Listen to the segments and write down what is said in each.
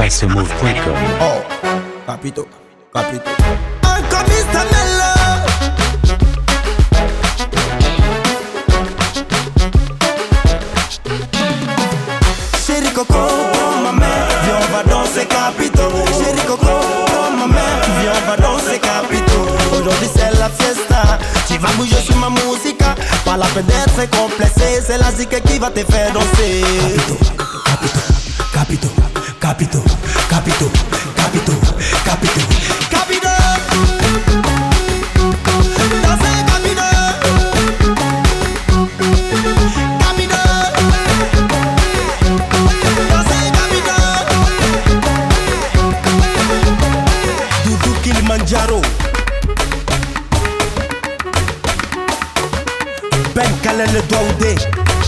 FaceMove.com. Oh, capito, capito. Alchemista Mello. Chérie Coco, ma mère, viens on va danser capito. Chérie Coco, ma mère, viens on va danser capito. Aujourd'hui c'est la fiesta, tu vas bouger sur ma musique. Pas la peine d'être complexé, c'est la zik qui va te faire danser. Capito, capito, capito, capito, capito, capito, capito. Danser capito, capito. Danser capito. Doudou Kilimanjaro. Ben Khaled le Douaoudé.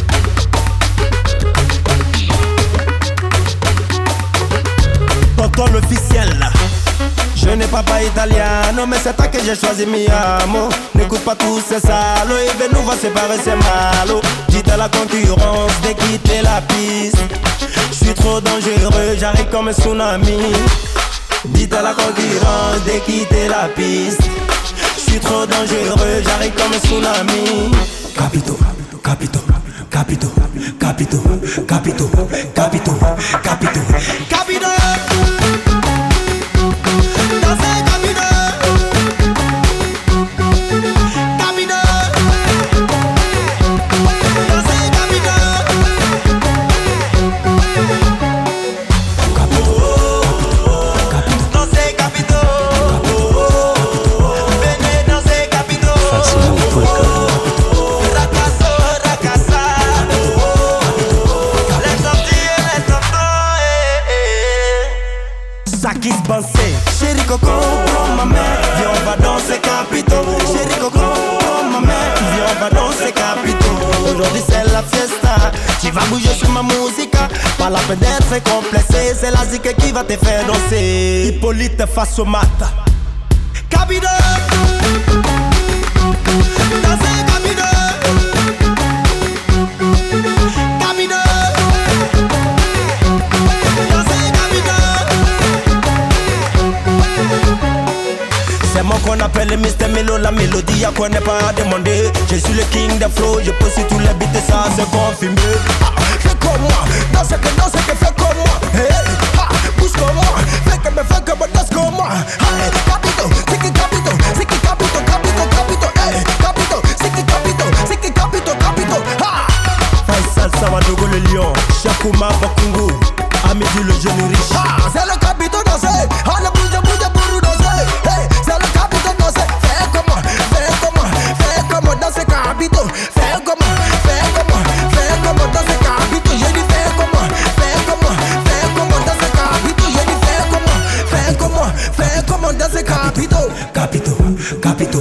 Tonton l'officiel. Je n'ai pas italiano, mais c'est toi que j'ai choisi mi amo. N'écoute pas tous ces salauds, et ben nous va séparer ces malos. Dites à la concurrence de quitter la piste. Je suis trop dangereux, j'arrive comme un tsunami. Dites à la concurrence de quitter la piste. Je suis trop dangereux, j'arrive comme un tsunami. Capito, capito, capito, capito, capito, capito, capito, capito. Danser capito, capito. Danser capito, capito. Danser capito, venez danser capito. FaceMove.com. Sakis Bansé. Chérie Coco, ma mère, viens on va danser capito. Chérie Coco, ma mère, viens on va danser capito. Aujourd'hui c'est la fiesta, tu vas bouger sur ma musique. Pas la peine d'être complexé, c'est la zik qui va te faire danser. Hippolyte face au mat. Capito. Danser capito. Capito. C'est moi qu'on appelle le Mr. Melo, la mélodie à quoi n'est pas à demander. Je suis le king des flows, je pose sur tous les beats et ça c'est confirmé. Fais comme moi, danse que fais comme moi. Hey, bouge comme moi, fais que danse comme moi. Hey, capito, c'est qui capito, c'est qui capito, capito, capito. Hey, capito, c'est qui capito, c'est qui capito, capito. Faisal Samadogo le lion, Shakouma Bakungu, Amidou le jeune riche. C'est le capito danser, allez bouge, bouge, bouge danser. Hey, c'est le capito danser, fais comment, danser capito. Fais comment, danser capito. J'ai dit fais comment, danser capito. J'ai dit fais comment, danser capito. Capito, capito.